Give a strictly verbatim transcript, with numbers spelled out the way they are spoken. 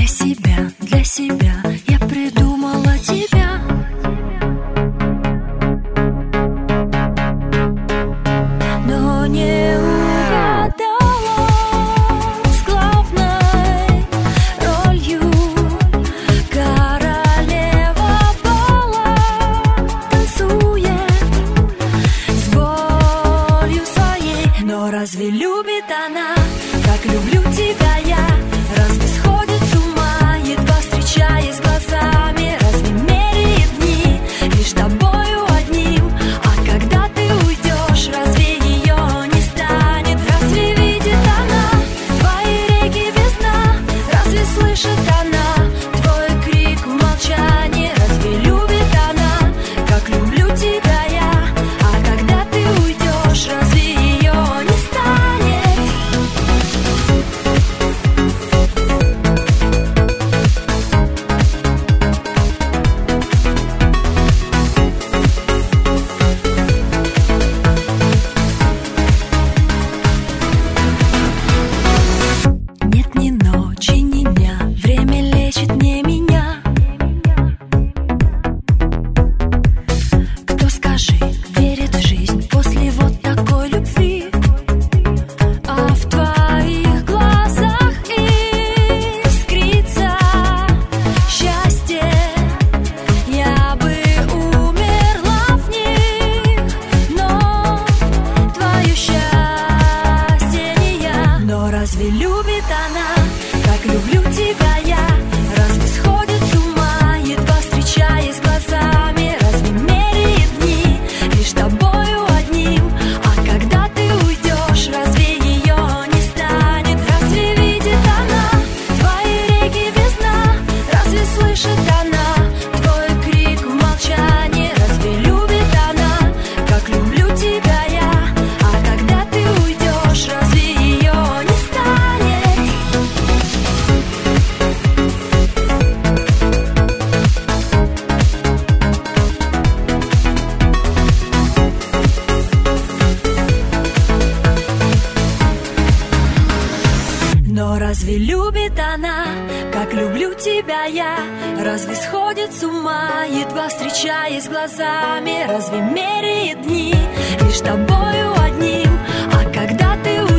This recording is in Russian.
себя, для себя я придумала тебя. Но не угадала с главной ролью. Королева бала танцует с болью своей. Но разве любит она, как люблю тебя я? Разве сходит с ума, едва встречаясь глазами? Разве меряет дни лишь тобою одним? А когда ты уйдешь, разве ее не станет? Разве видит она твои реки без дна? Разве слышит она твой крик в молчании? Разве любит она, как люблю тебя я? А когда ты уйдешь, разве ее не станет? Нет ни ночи, ни дня, время лечит не меня. Кто, скажи, верит в жизнь после вот такой любви? А в твоих глазах искрится счастье. Я бы умерла в них, но твое счастье не я. Но разве любит она, как люблю тебя я? Разве сходит с ума, едва встречаясь глазами? Разве меряет дни лишь тобою одним? А когда ты уйдешь, разве ее не станет? Разве видит она твои реки без дна? Разве слышит она твой крик в молчании? Разве любит она, как люблю тебя я? А когда ты уйдешь, разве ее не станет? Но разве любит она, как люблю тебя я? Разве сходит с ума, едва встречаясь глазами? Разве меряет дни лишь тобою одним? А когда ты уйдешь,